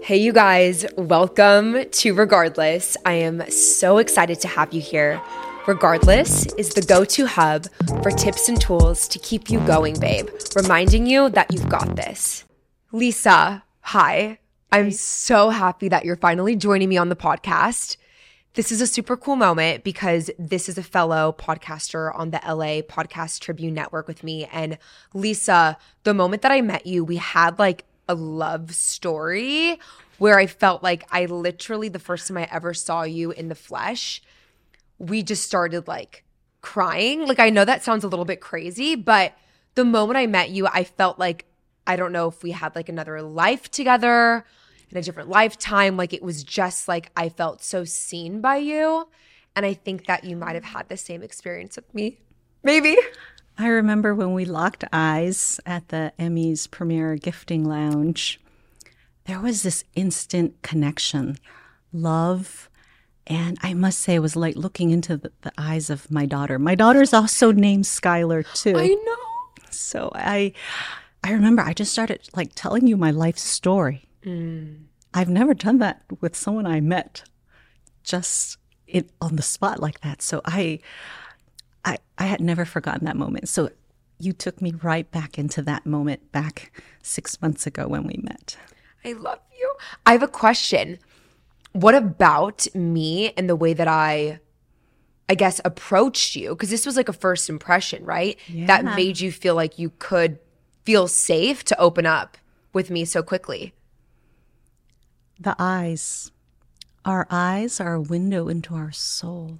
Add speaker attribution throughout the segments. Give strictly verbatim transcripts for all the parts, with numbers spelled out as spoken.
Speaker 1: Hey, you guys, welcome to Regardless. I am so excited to have you here. Regardless is the go-to hub for tips and tools to keep you going, babe, reminding you that you've got this. Lisa, hi. I'm so happy that you're finally joining me on the podcast. This is a super cool moment because this is a fellow podcaster on the L A Podcast Tribune Network with me. And Lisa, the moment that I met you, we had like a love story where I felt like I literally, the first time I ever saw you in the flesh, we just started like crying. Like, I know that sounds a little bit crazy, but the moment I met you, I felt like, I don't know if we had like another life together in a different lifetime. Like, it was just like, I felt so seen by you. And I think that you might have had the same experience with me. Maybe.
Speaker 2: I remember when we locked eyes at the Emmys Premiere Gifting Lounge, there was this instant connection, love. And I must say, it was like looking into the, the eyes of my daughter. My daughter's also named Skylar, too.
Speaker 1: I know.
Speaker 2: So I I remember I just started like telling you my life story. Mm. I've never done that with someone I met just it, on the spot like that. So I, I, I had never forgotten that moment. So you took me right back into that moment back six months ago when we met.
Speaker 1: I love you. I have a question. What about me and the way that I, I guess, approached you? Because this was like a first impression, right?
Speaker 2: Yeah.
Speaker 1: That made you feel like you could feel safe to open up with me so quickly.
Speaker 2: The eyes. Our eyes are a window into our soul.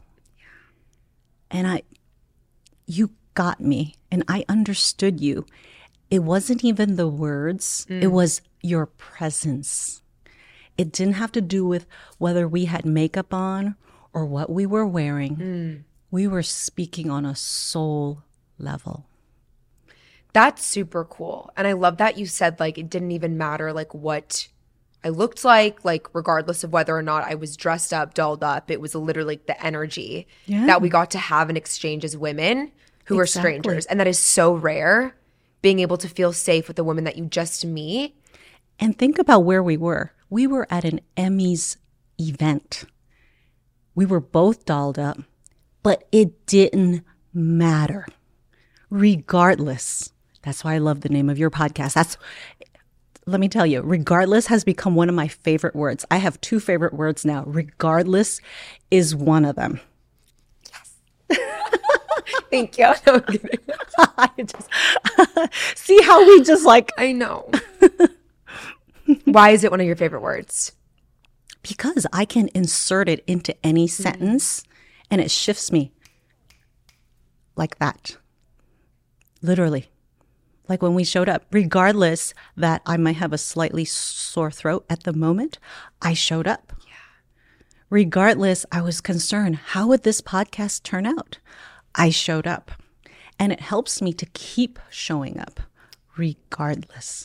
Speaker 2: And I, you got me and I understood you. It wasn't even the words. Mm. It was your presence. It didn't have to do with whether we had makeup on or what we were wearing. Mm. We were speaking on a soul level.
Speaker 1: That's super cool. And I love that you said like it didn't even matter like what I looked like, like regardless of whether or not I was dressed up, dolled up. It was literally the energy yeah. that we got to have an exchange as women who exactly. are strangers. And that is so rare, being able to feel safe with a woman that you just meet.
Speaker 2: And think about where we were. We were at an Emmys event. We were both dolled up, but it didn't matter. Regardless. That's why I love the name of your podcast. That's, let me tell you, regardless has become one of my favorite words. I have two favorite words now. Regardless is one of them.
Speaker 1: Yes. Thank you. No, I'm kidding.
Speaker 2: I just, see how we just like.
Speaker 1: I know. Why is it one of your favorite words?
Speaker 2: Because I can insert it into any sentence mm-hmm. and it shifts me like that. Literally. Like when we showed up, regardless that I might have a slightly sore throat at the moment, I showed up. Yeah. Regardless, I was concerned, how would this podcast turn out? I showed up. And it helps me to keep showing up regardless.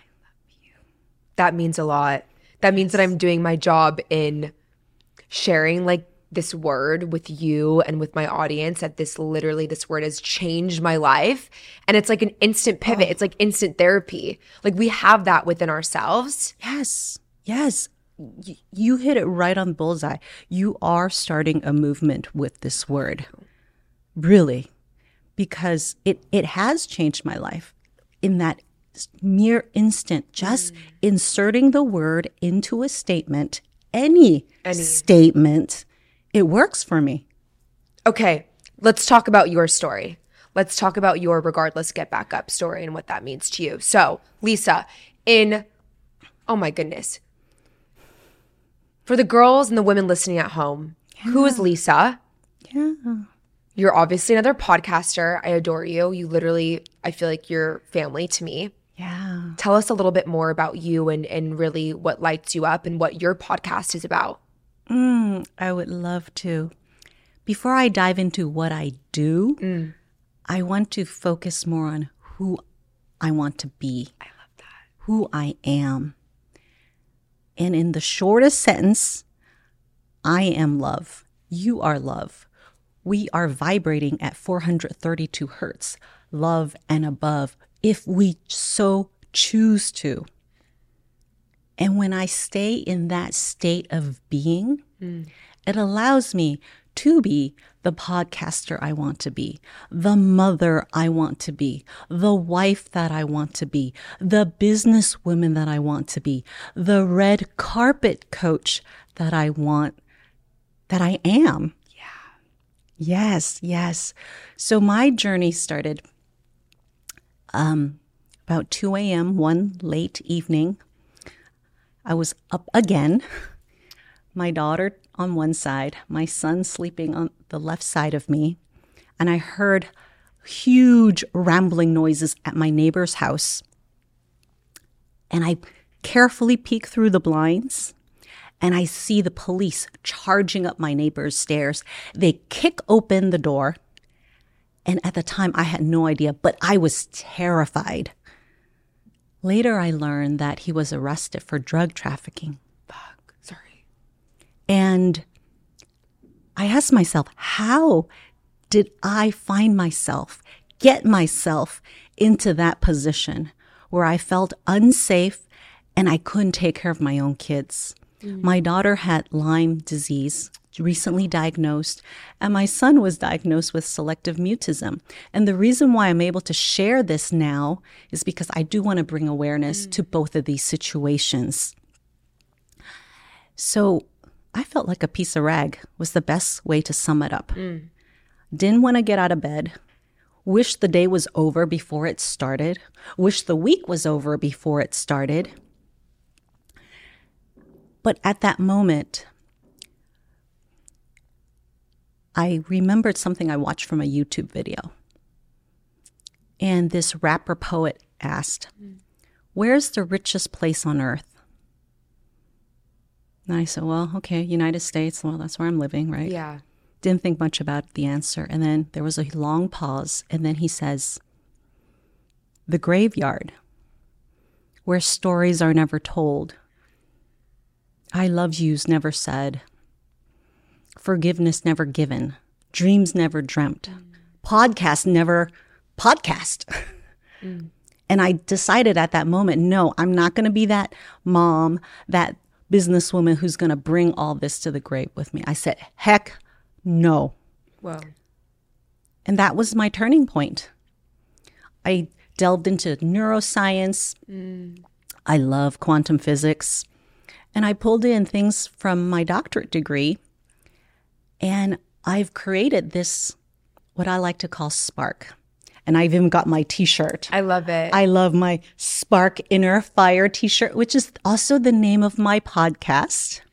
Speaker 1: That means a lot. That means that I'm doing my job in sharing like this word with you and with my audience, that this literally, this word has changed my life. And it's like an instant pivot. Oh. It's like instant therapy. Like we have that within ourselves.
Speaker 2: Yes. Yes. Y- you hit it right on the bullseye. You are starting a movement with this word. Really. Because it, it has changed my life in that mere instant, just mm. inserting the word into a statement, any, any statement, it works for me.
Speaker 1: Okay, let's talk about your story. Let's talk about your regardless get back up story and what that means to you. So, Lisa, in, oh my goodness, for the girls and the women listening at home, yeah. who is Lisa?
Speaker 2: Yeah.
Speaker 1: You're obviously another podcaster. I adore you. You literally, I feel like you're family to me.
Speaker 2: Yeah.
Speaker 1: Tell us a little bit more about you and, and really what lights you up and what your podcast is about.
Speaker 2: Mm, I would love to. Before I dive into what I do, mm. I want to focus more on who I want to be.
Speaker 1: I love that.
Speaker 2: Who I am. And in the shortest sentence, I am love. You are love. We are vibrating at four hundred thirty-two hertz, love and above, if we so choose to. And when I stay in that state of being, mm. it allows me to be the podcaster I want to be, the mother I want to be, the wife that I want to be, the businesswoman that I want to be, the red carpet coach that I want, that I am.
Speaker 1: Yeah.
Speaker 2: Yes, yes. So my journey started um, about two a.m. one late evening. I was up again, my daughter on one side, my son sleeping on the left side of me, and I heard huge rambling noises at my neighbor's house. And I carefully peek through the blinds, and I see the police charging up my neighbor's stairs. They kick open the door, and at the time I had no idea, but I was terrified. Later, I learned that he was arrested for drug trafficking.
Speaker 1: Fuck, sorry.
Speaker 2: And I asked myself, how did I find myself, get myself into that position where I felt unsafe and I couldn't take care of my own kids? Mm. My daughter had Lyme disease, recently diagnosed, and my son was diagnosed with selective mutism. And the reason why I'm able to share this now is because I do want to bring awareness mm. to both of these situations. So I felt like a piece of rag was the best way to sum it up. Mm. Didn't want to get out of bed. Wish the day was over before it started. Wish the week was over before it started. But at that moment, I remembered something I watched from a YouTube video. And this rapper poet asked, where's the richest place on earth? And I said, well, okay, United States. Well, that's where I'm living, right?
Speaker 1: Yeah.
Speaker 2: Didn't think much about the answer. And then there was a long pause. And then he says, the graveyard, where stories are never told. I love you's never said. Forgiveness never given. Dreams never dreamt. Mm. Podcast never podcast. Mm. And I decided at that moment, no, I'm not going to be that mom, that businesswoman who's going to bring all this to the grave with me. I said, heck no.
Speaker 1: Wow.
Speaker 2: And that was my turning point. I delved into neuroscience. Mm. I love quantum physics. And I pulled in things from my doctorate degree. And I've created this, what I like to call spark. And I've even got my t-shirt.
Speaker 1: I love it.
Speaker 2: I love my Spark Inner Fire t-shirt, which is also the name of my podcast.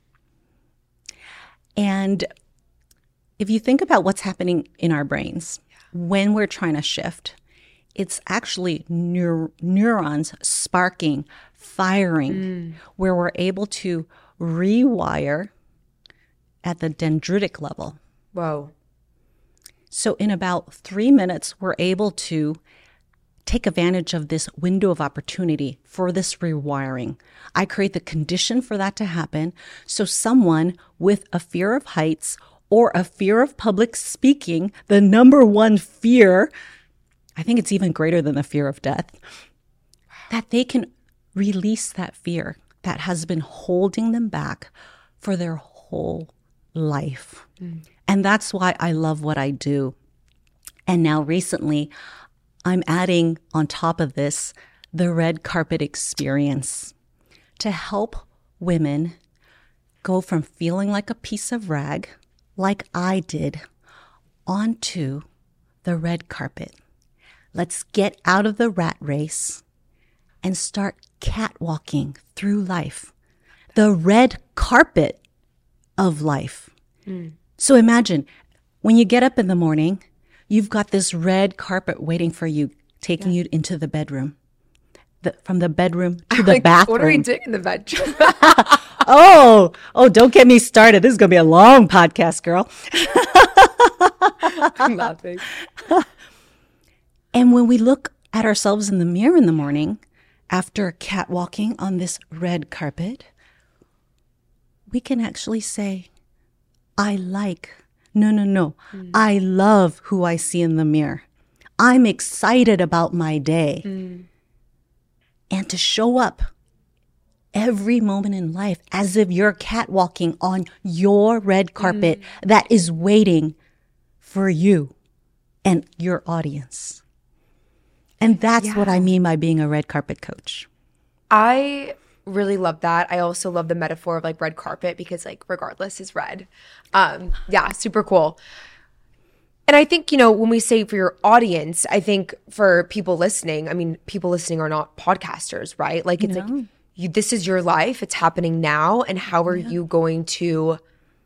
Speaker 2: And if you think about what's happening in our brains when we're trying to shift, it's actually neur- neurons sparking, firing, mm. where we're able to rewire at the dendritic level.
Speaker 1: Whoa.
Speaker 2: So in about three minutes, we're able to take advantage of this window of opportunity for this rewiring. I create the condition for that to happen. So someone with a fear of heights or a fear of public speaking, the number one fear, I think it's even greater than the fear of death, that they can release that fear that has been holding them back for their whole life. Mm. And that's why I love what I do. And now recently, I'm adding on top of this the red carpet experience to help women go from feeling like a piece of rag, like I did, onto the red carpet. Let's get out of the rat race and start catwalking through life, the red carpet of life. Mm. So imagine when you get up in the morning, you've got this red carpet waiting for you, taking yeah. you into the bedroom. The, from the bedroom to the like, bathroom.
Speaker 1: What are we doing in the bedroom?
Speaker 2: oh, oh, don't get me started. This is going to be a long podcast, girl.
Speaker 1: I'm laughing.
Speaker 2: And when we look at ourselves in the mirror in the morning, after catwalking on this red carpet, we can actually say, I like, no, no, no. Mm. I love who I see in the mirror. I'm excited about my day. Mm. And to show up every moment in life as if you're catwalking on your red carpet mm. that is waiting for you and your audience. And that's yeah. what I mean by being a red carpet coach.
Speaker 1: I really love that. I also love the metaphor of like red carpet because like regardless is red. Um, yeah, super cool. And I think, you know, when we say for your audience, I think for people listening, I mean, people listening are not podcasters, right? Like it's no. like, you, this is your life. It's happening now. And how are yeah. you going to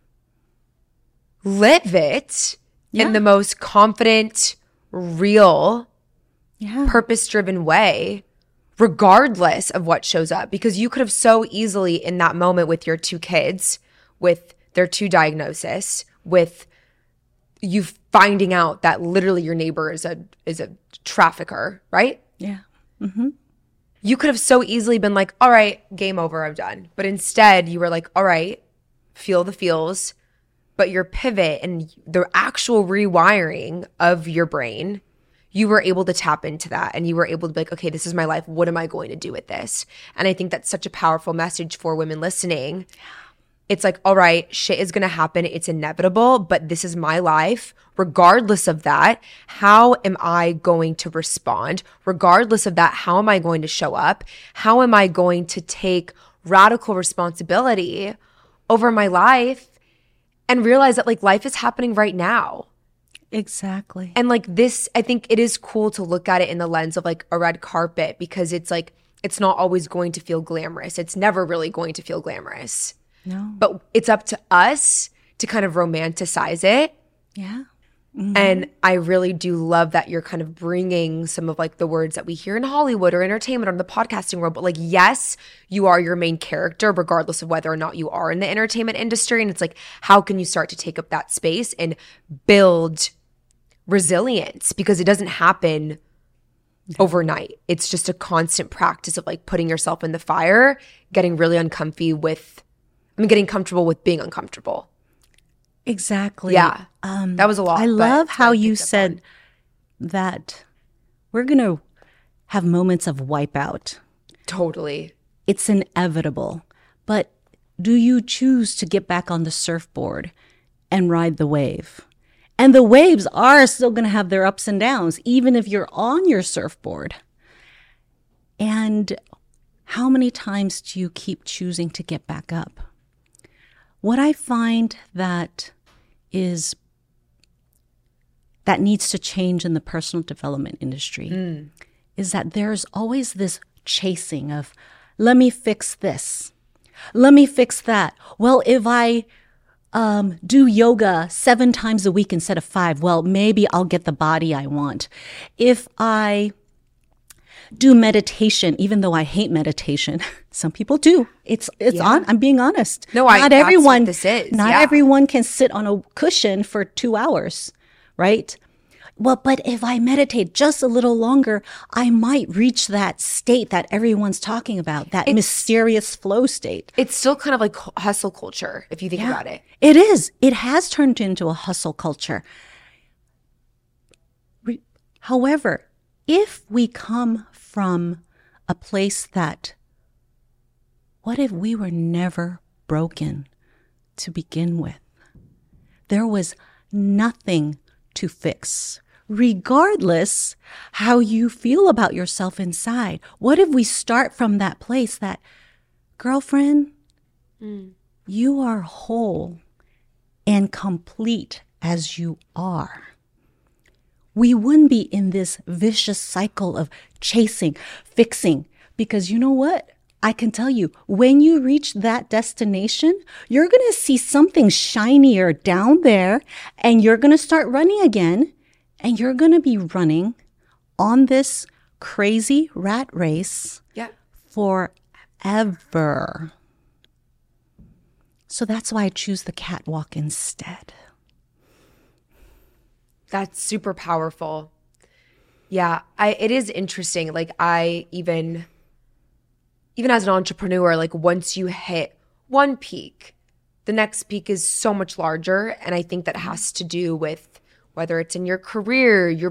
Speaker 1: live it yeah. in the most confident, real, yeah. purpose-driven way, regardless of what shows up? Because you could have so easily in that moment with your two kids, with their two diagnoses, with you finding out that literally your neighbor is a is a trafficker, right?
Speaker 2: Yeah. Mm-hmm.
Speaker 1: You could have so easily been like, all right, game over, I'm done. But instead you were like, all right, feel the feels. But your pivot and the actual rewiring of your brain, you were able to tap into that and you were able to be like, okay, this is my life. What am I going to do with this? And I think that's such a powerful message for women listening. It's like, all right, shit is going to happen. It's inevitable, but this is my life. Regardless of that, how am I going to respond? Regardless of that, how am I going to show up? How am I going to take radical responsibility over my life and realize that like life is happening right now?
Speaker 2: Exactly.
Speaker 1: And like this, I think it is cool to look at it in the lens of like a red carpet because it's like, it's not always going to feel glamorous. It's never really going to feel glamorous.
Speaker 2: No.
Speaker 1: But it's up to us to kind of romanticize it.
Speaker 2: Yeah. Mm-hmm.
Speaker 1: And I really do love that you're kind of bringing some of like the words that we hear in Hollywood or entertainment or in the podcasting world. But like, yes, you are your main character, regardless of whether or not you are in the entertainment industry. And it's like, how can you start to take up that space and build resilience? Because it doesn't happen overnight. It's just a constant practice of like putting yourself in the fire, getting really uncomfy with I'm getting comfortable with being uncomfortable.
Speaker 2: Exactly.
Speaker 1: Yeah. Um, that was a lot.
Speaker 2: I love how you said that we're going to have moments of wipeout.
Speaker 1: Totally.
Speaker 2: It's inevitable. But do you choose to get back on the surfboard and ride the wave? And the waves are still going to have their ups and downs, even if you're on your surfboard. And how many times do you keep choosing to get back up? What I find that is that needs to change in the personal development industry mm. is that there's always this chasing of, let me fix this. Let me fix that. Well, if I um, do yoga seven times a week instead of five, well, maybe I'll get the body I want. If I do meditation, even though I hate meditation. Some people do. It's it's yeah. on. I'm being honest.
Speaker 1: No,
Speaker 2: not
Speaker 1: I,
Speaker 2: everyone.
Speaker 1: That's what this is.
Speaker 2: Not
Speaker 1: yeah.
Speaker 2: everyone can sit on a cushion for two hours, right? Well, but if I meditate just a little longer, I might reach that state that everyone's talking about, that it's, mysterious flow state.
Speaker 1: It's still kind of like hustle culture, if you think yeah, about it.
Speaker 2: It is. It has turned into a hustle culture. Re- However, if we come from a place that, what if we were never broken to begin with? There was nothing to fix, regardless how you feel about yourself inside. What if we start from that place that, girlfriend, mm. you are whole and complete as you are? We wouldn't be in this vicious cycle of chasing, fixing, because you know what? I can tell you, when you reach that destination, you're going to see something shinier down there and you're going to start running again, and you're going to be running on this crazy rat race
Speaker 1: yeah.
Speaker 2: forever. So that's why I choose the catwalk instead.
Speaker 1: That's super powerful. Yeah, I it is interesting. Like I even even as an entrepreneur, like once you hit one peak, the next peak is so much larger. And I think that has to do with whether it's in your career, your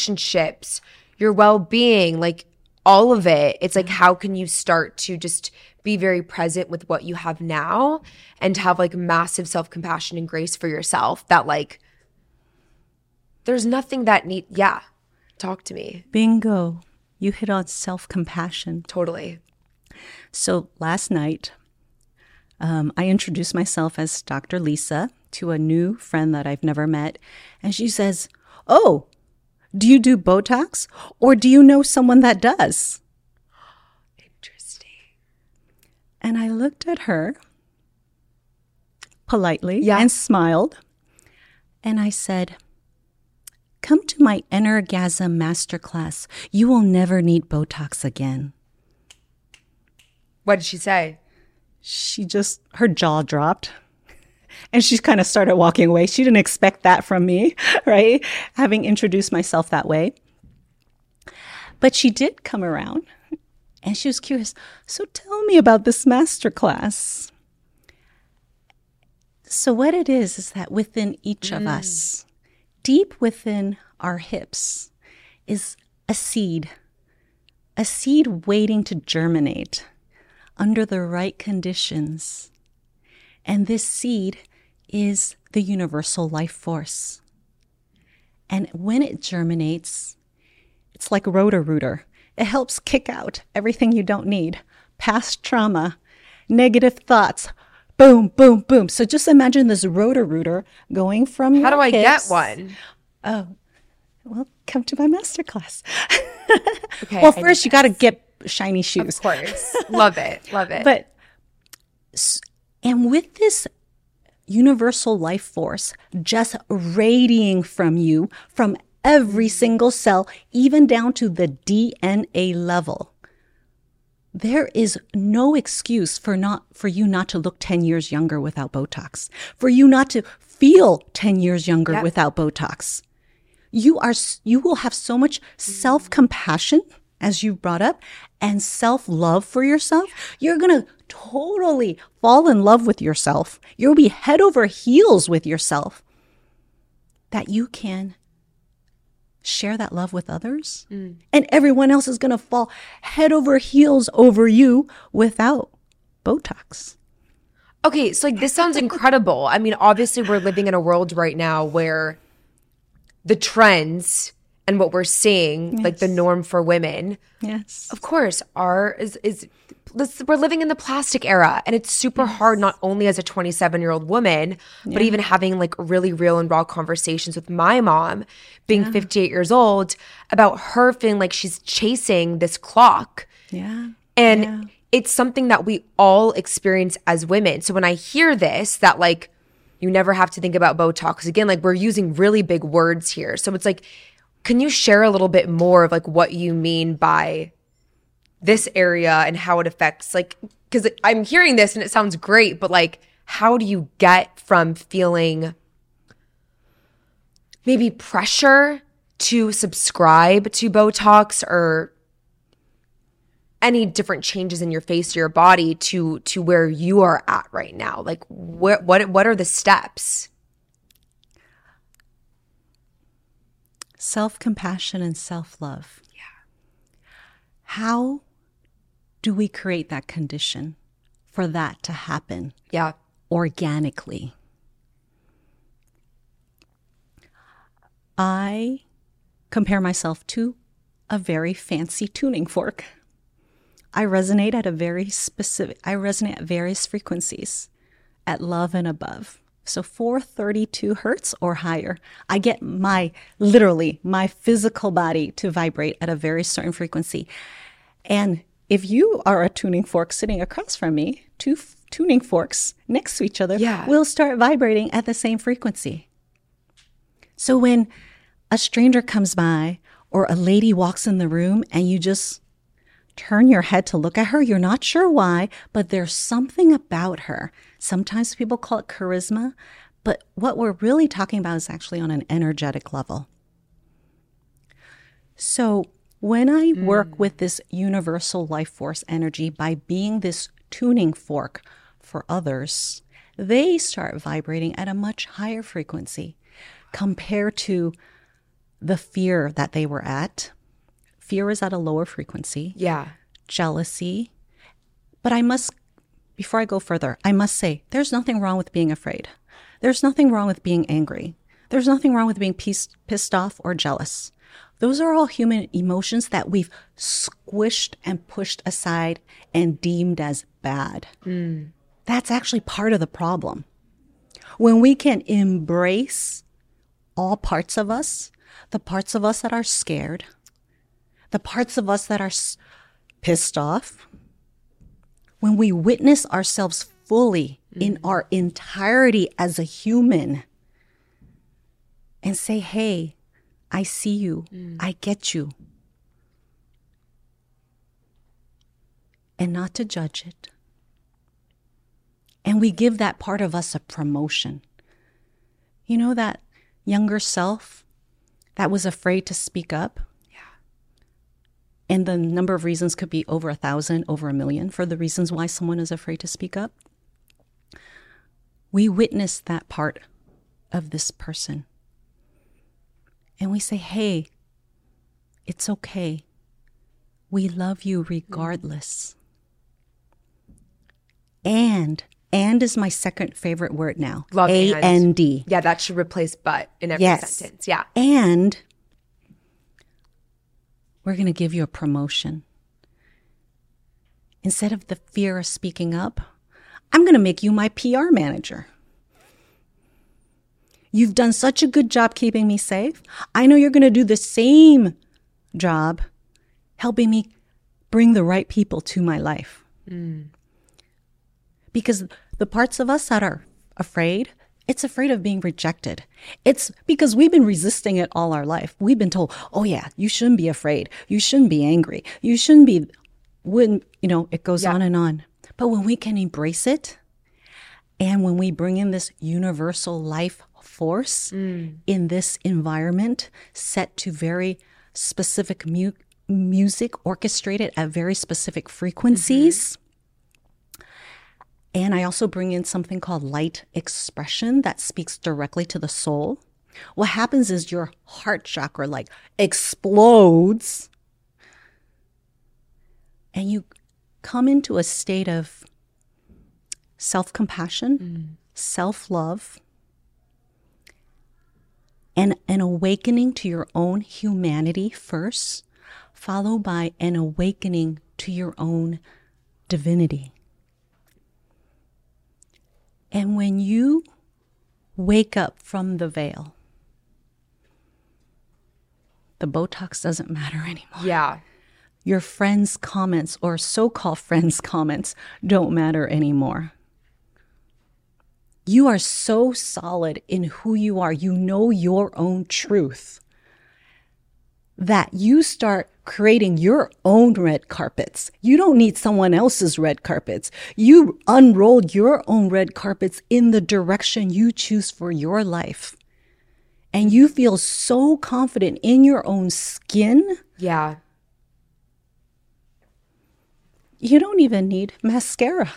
Speaker 1: relationships, your well-being, like all of it. It's like, how can you start to just be very present with what you have now and have like massive self-compassion and grace for yourself that like there's nothing that need yeah talk to me.
Speaker 2: Bingo. You hit on self-compassion.
Speaker 1: Totally.
Speaker 2: So last night um, I introduced myself as Doctor Lisa to a new friend that I've never met, and she says, oh, do you do Botox or do you know someone that does? And I looked at her politely
Speaker 1: yeah.
Speaker 2: and smiled. And I said, come to my Energasm Masterclass. You will never need Botox again.
Speaker 1: What did she say?
Speaker 2: She just, her jaw dropped. And she kind of started walking away. She didn't expect that from me, right? Having introduced myself that way. But she did come around. And she was curious, so tell me about this masterclass. So what it is, is that within each mm. of us, deep within our hips, is a seed, a seed waiting to germinate under the right conditions. And this seed is the universal life force. And when it germinates, it's like Roto-Rooter. It helps kick out everything you don't need. Past trauma, negative thoughts, boom, boom, boom. So just imagine this Roto-Rooter going from your
Speaker 1: How do I
Speaker 2: hips.
Speaker 1: get one?
Speaker 2: Oh, well, come to my masterclass.
Speaker 1: Okay.
Speaker 2: Well, first you got to get shiny shoes.
Speaker 1: Of course. Love it. Love it.
Speaker 2: But, and with this universal life force just radiating from you, from every single cell, even down to the D N A level, there is no excuse for not for you not to look ten years younger without Botox, for you not to feel ten years younger yep. without Botox. You are you will have so much self-compassion, as you brought up, and self-love for yourself. You're going to totally fall in love with yourself. You'll be head over heels with yourself, that you can share that love with others. Mm. And everyone else is going to fall head over heels over you without Botox.
Speaker 1: Okay, so like this sounds incredible. I mean, obviously we're living in a world right now where the trends and what we're seeing, yes. like the norm for women,
Speaker 2: yes,
Speaker 1: of course, are is is this, we're living in the plastic era, and it's super yes. hard not only as a twenty-seven-year-old woman, yeah. but even having like really real and raw conversations with my mom, being yeah. fifty-eight years old, about her feeling like she's chasing this clock.
Speaker 2: Yeah,
Speaker 1: and
Speaker 2: yeah.
Speaker 1: it's something that we all experience as women. So when I hear this, that like you never have to think about Botox again, like we're using really big words here. So it's like, can you share a little bit more of like what you mean by this area and how it affects, like, because I'm hearing this and it sounds great, but like, how do you get from feeling maybe pressure to subscribe to Botox or any different changes in your face or your body to to where you are at right now? Like, what what what are the steps?
Speaker 2: Self-compassion and self-love.
Speaker 1: Yeah.
Speaker 2: How do we create that condition for that to happen?
Speaker 1: Yeah.
Speaker 2: Organically. I compare myself to a very fancy tuning fork. I resonate at a very specific, I resonate at various frequencies, at love and above. So four thirty-two hertz or higher. I get my, literally, my physical body to vibrate at a very certain frequency. And if you are a tuning fork sitting across from me, two f- tuning forks next to each other
Speaker 1: yeah.
Speaker 2: will start vibrating at the same frequency. So when a stranger comes by or a lady walks in the room and you just turn your head to look at her, you're not sure why, but there's something about her. Sometimes people call it charisma, but what we're really talking about is actually on an energetic level. So when I mm. work with this universal life force energy by being this tuning fork for others, they start vibrating at a much higher frequency compared to the fear that they were at. Fear is at a lower frequency.
Speaker 1: Yeah.
Speaker 2: Jealousy, But I must, before I go further, I must say there's nothing wrong with being afraid. There's nothing wrong with being angry. There's nothing wrong with being pissed, pissed off or jealous. Those are all human emotions that we've squished and pushed aside and deemed as bad. Mm. That's actually part of the problem. When we can embrace all parts of us, the parts of us that are scared, the parts of us that are s- pissed off, when we witness ourselves fully mm. in our entirety as a human and say, hey, I see you, mm. I get you, and not to judge it. And we give that part of us a promotion. You know, that younger self that was afraid to speak up? Yeah. And the number of reasons could be over a thousand, over a million for the reasons why someone is afraid to speak up. We witness that part of this person. And we say, hey, it's okay. We love you regardless. And, and is my second favorite word now.
Speaker 1: Love
Speaker 2: A N D.
Speaker 1: Yeah, that should replace but in every
Speaker 2: yes.
Speaker 1: sentence. Yeah.
Speaker 2: And we're going to give you a promotion. Instead of the fear of speaking up, I'm going to make you my P R manager. You've done such a good job keeping me safe. I know you're going to do the same job helping me bring the right people to my life. Mm. Because the parts of us that are afraid, it's afraid of being rejected. It's because we've been resisting it all our life. We've been told, oh yeah, you shouldn't be afraid. You shouldn't be angry. You shouldn't be, when, you know, it goes yeah. on and on. But when we can embrace it, and when we bring in this universal life force mm. in this environment set to very specific mu- music orchestrated at very specific frequencies. Mm-hmm. And I also bring in something called light expression that speaks directly to the soul. What happens is your heart chakra like explodes and you come into a state of self-compassion, mm. self-love, and an awakening to your own humanity first, followed by an awakening to your own divinity. And when you wake up from the veil, the Botox doesn't matter anymore.
Speaker 1: Yeah.
Speaker 2: Your friends' comments or so-called friends' comments don't matter anymore. You are so solid in who you are. You know your own truth that you start creating your own red carpets. You don't need someone else's red carpets. You unroll your own red carpets in the direction you choose for your life. And you feel so confident in your own skin.
Speaker 1: Yeah.
Speaker 2: You don't even need mascara.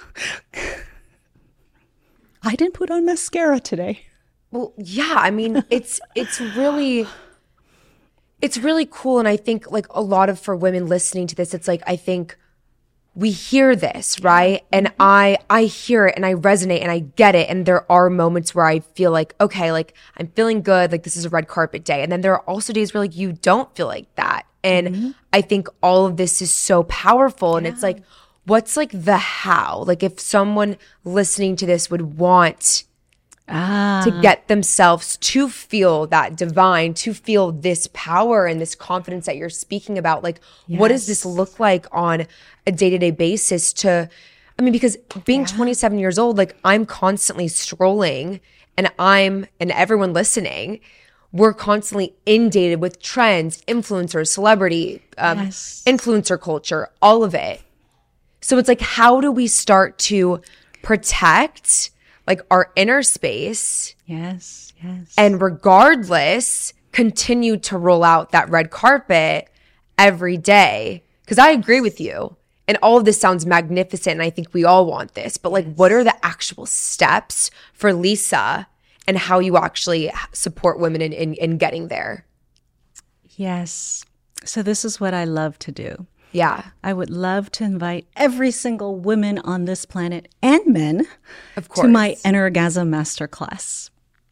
Speaker 2: I didn't put on mascara today.
Speaker 1: Well, yeah, I mean, it's it's really it's really cool. And I think like a lot of for women listening to this, it's like I think we hear this, right? And I I hear it and I resonate and I get it. And there are moments where I feel like, okay, like I'm feeling good, like this is a red carpet day. And then there are also days where like you don't feel like that. And mm-hmm. I think all of this is so powerful. And yeah. it's like, what's like the how? Like if someone listening to this would want ah. to get themselves to feel that divine, to feel this power and this confidence that you're speaking about, like yes. what does this look like on a day-to-day basis to, I mean, because being yeah. twenty-seven years old, like I'm constantly scrolling and I'm, and everyone listening, we're constantly inundated with trends, influencers, celebrity, um, yes. influencer culture, all of it. So it's like, how do we start to protect like our inner space?
Speaker 2: Yes, yes.
Speaker 1: And regardless, continue to roll out that red carpet every day. Because I agree with you. And all of this sounds magnificent. And I think we all want this. But like, what are the actual steps for Lisa and how you actually support women in, in, in getting there?
Speaker 2: Yes. So this is what I love to do.
Speaker 1: Yeah.
Speaker 2: I would love to invite every single woman on this planet and men
Speaker 1: Of course.
Speaker 2: to my Energasm Masterclass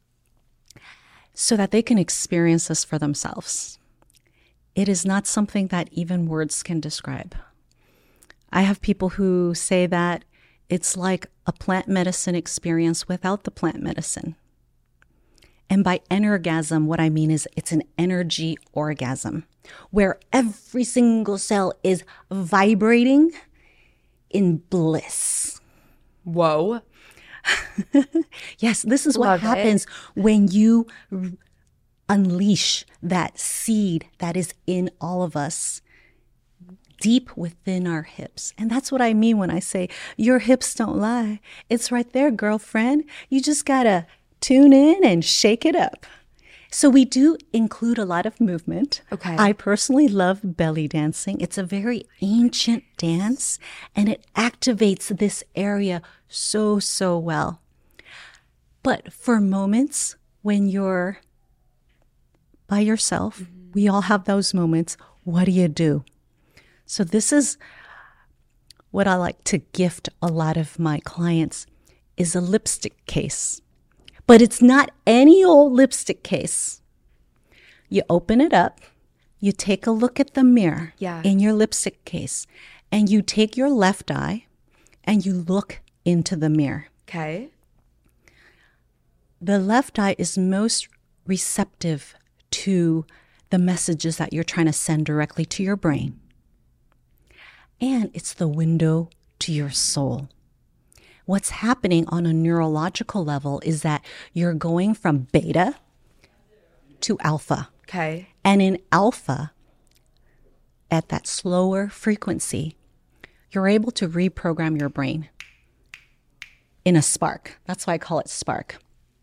Speaker 2: so that they can experience this for themselves. It is not something that even words can describe. I have people who say that it's like a plant medicine experience without the plant medicine. And by energasm, what I mean is it's an energy orgasm where every single cell is vibrating in bliss.
Speaker 1: Whoa.
Speaker 2: Yes, this is what
Speaker 1: Love
Speaker 2: happens
Speaker 1: it.
Speaker 2: when you r- unleash that seed that is in all of us deep within our hips. And that's what I mean when I say your hips don't lie. It's right there, girlfriend. You just gotta tune in and shake it up. So we do include a lot of movement.
Speaker 1: Okay.
Speaker 2: I personally love belly dancing. It's a very ancient dance and it activates this area so, so well. But for moments when you're by yourself, mm-hmm. we all have those moments. What do you do? So this is what I like to gift a lot of my clients is a lipstick case. But it's not any old lipstick case. You open it up, you take a look at the mirror
Speaker 1: yeah.
Speaker 2: in your lipstick case, and you take your left eye and you look into the mirror.
Speaker 1: Okay.
Speaker 2: The left eye is most receptive to the messages that you're trying to send directly to your brain. And it's the window to your soul. What's happening on a neurological level is that you're going from beta to alpha.
Speaker 1: Okay.
Speaker 2: And in alpha, at that slower frequency, you're able to reprogram your brain in a spark. That's why I call it spark.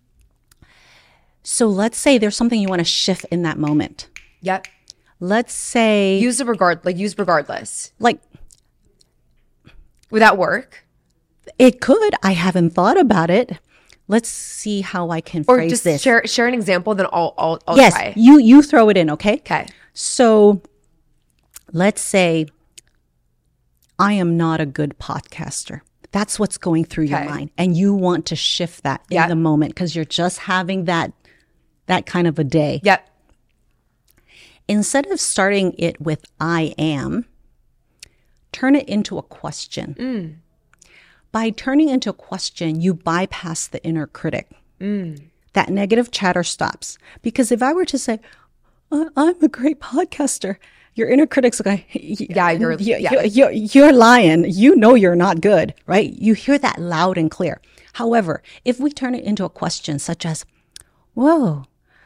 Speaker 2: So let's say there's something you want to shift in that moment.
Speaker 1: Yep.
Speaker 2: Let's say...
Speaker 1: Use the regard, like use regardless.
Speaker 2: Like...
Speaker 1: Would that work?
Speaker 2: It could. I haven't thought about it. Let's see how I can
Speaker 1: or
Speaker 2: phrase
Speaker 1: just
Speaker 2: this.
Speaker 1: share share an example, then I'll I'll, I'll
Speaker 2: yes,
Speaker 1: try.
Speaker 2: you you throw it in, okay?
Speaker 1: Okay.
Speaker 2: So let's say I am not a good podcaster. That's what's going through your
Speaker 1: Okay.
Speaker 2: mind, and you want to shift that in
Speaker 1: Yep.
Speaker 2: the moment because you're just having that that kind of a day.
Speaker 1: Yep.
Speaker 2: Instead of starting it with I am, turn it into a question.
Speaker 1: Mm.
Speaker 2: By turning into a question, you bypass the inner critic.
Speaker 1: Mm.
Speaker 2: That negative chatter stops. Because if I were to say, I- I'm a great podcaster, your inner critic's like,
Speaker 1: Yeah, you're
Speaker 2: you,
Speaker 1: yeah.
Speaker 2: you, you're, you're lying. You know you're not good, right? You hear that loud and clear. However, if we turn it into a question such as, whoa,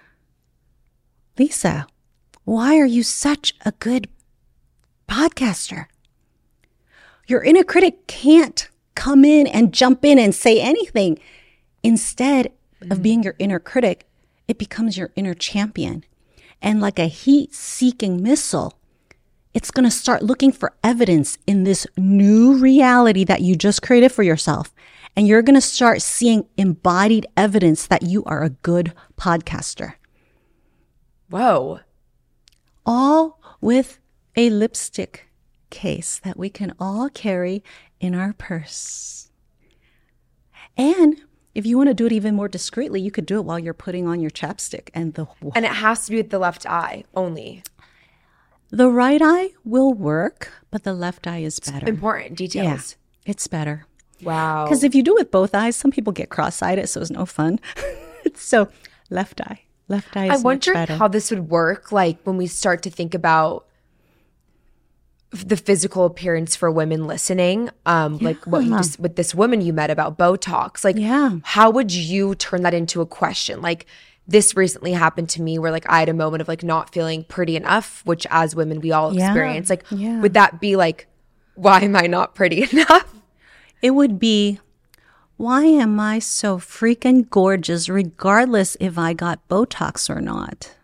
Speaker 2: Lisa, why are you such a good podcaster? Your inner critic can't come in and jump in and say anything. Instead of being your inner critic, it becomes your inner champion. And like a heat-seeking missile, it's going to start looking for evidence in this new reality that you just created for yourself. And you're going to start seeing embodied evidence that you are a good podcaster.
Speaker 1: Whoa.
Speaker 2: All with a lipstick case that we can all carry in our purse. And if you want to do it even more discreetly, you could do it while you're putting on your chapstick. And the
Speaker 1: And it has to be with the left eye only.
Speaker 2: the right eye will work, but the left eye is better.
Speaker 1: Important details.
Speaker 2: Yeah, it's better.
Speaker 1: Wow.
Speaker 2: Because if you do it with both eyes, some people get cross-eyed, so it's no fun. So left eye. Left eye is
Speaker 1: I
Speaker 2: much
Speaker 1: wonder
Speaker 2: better.
Speaker 1: how this would work, like when we start to think about the physical appearance for women listening, um, like what you just with this woman you met about Botox. Like,
Speaker 2: Yeah.
Speaker 1: how would you turn that into a question? Like, this recently happened to me where like I had a moment of like not feeling pretty enough, which as women we all
Speaker 2: Yeah.
Speaker 1: experience. Like,
Speaker 2: Yeah.
Speaker 1: would that be like, why am I not pretty enough?
Speaker 2: It would be, why am I so freaking gorgeous regardless if I got Botox or not?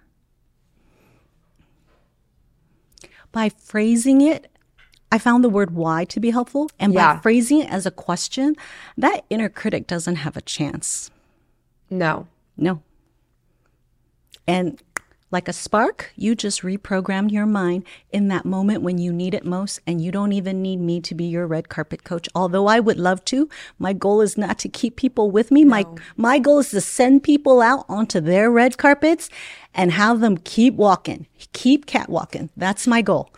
Speaker 2: By phrasing it, I found the word why to be helpful. And
Speaker 1: Yeah.
Speaker 2: by phrasing it as a question, that inner critic doesn't have a chance.
Speaker 1: No.
Speaker 2: No. And Like a spark, you just reprogrammed your mind in that moment when you need it most, and you don't even need me to be your red carpet coach. Although I would love to, my goal is not to keep people with me. No. My my goal is to send people out onto their red carpets and have them keep walking, keep catwalking. That's my goal.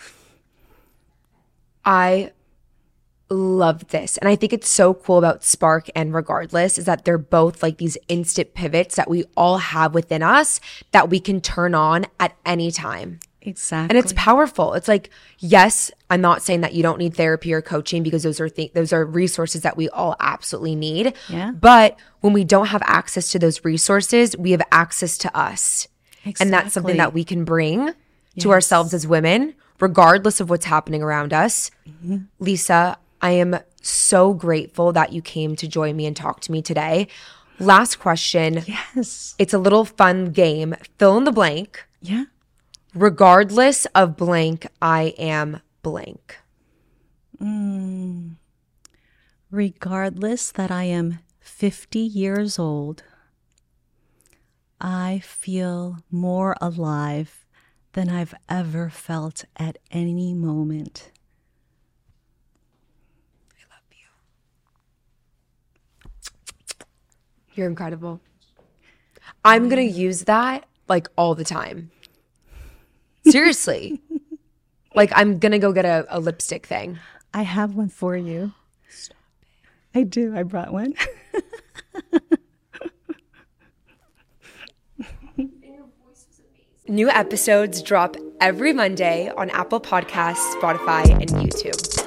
Speaker 1: I love this. And I think it's so cool about Spark and Regardless is that they're both like these instant pivots that we all have within us that we can turn on at any time.
Speaker 2: Exactly.
Speaker 1: And it's powerful. It's like, yes, I'm not saying that you don't need therapy or coaching because those are th- those are resources that we all absolutely need.
Speaker 2: Yeah.
Speaker 1: But when we don't have access to those resources, we have access to us.
Speaker 2: Exactly.
Speaker 1: And that's something that we can bring
Speaker 2: yes.
Speaker 1: to ourselves as women, regardless of what's happening around us. Mm-hmm. Lisa, I am so grateful that you came to join me and talk to me today. Last question.
Speaker 2: Yes.
Speaker 1: It's a little fun game. Fill in the blank.
Speaker 2: Yeah.
Speaker 1: Regardless of blank, I am blank.
Speaker 2: Mm. Regardless that I am fifty years old, I feel more alive than I've ever felt at any moment.
Speaker 1: You're incredible. I'm going to use that like all the time. Seriously. Like I'm going to go get a, a lipstick thing.
Speaker 2: I have one for you.
Speaker 1: Stop
Speaker 2: it. I do. I brought one.
Speaker 1: New episodes drop every Monday on Apple Podcasts, Spotify, and YouTube.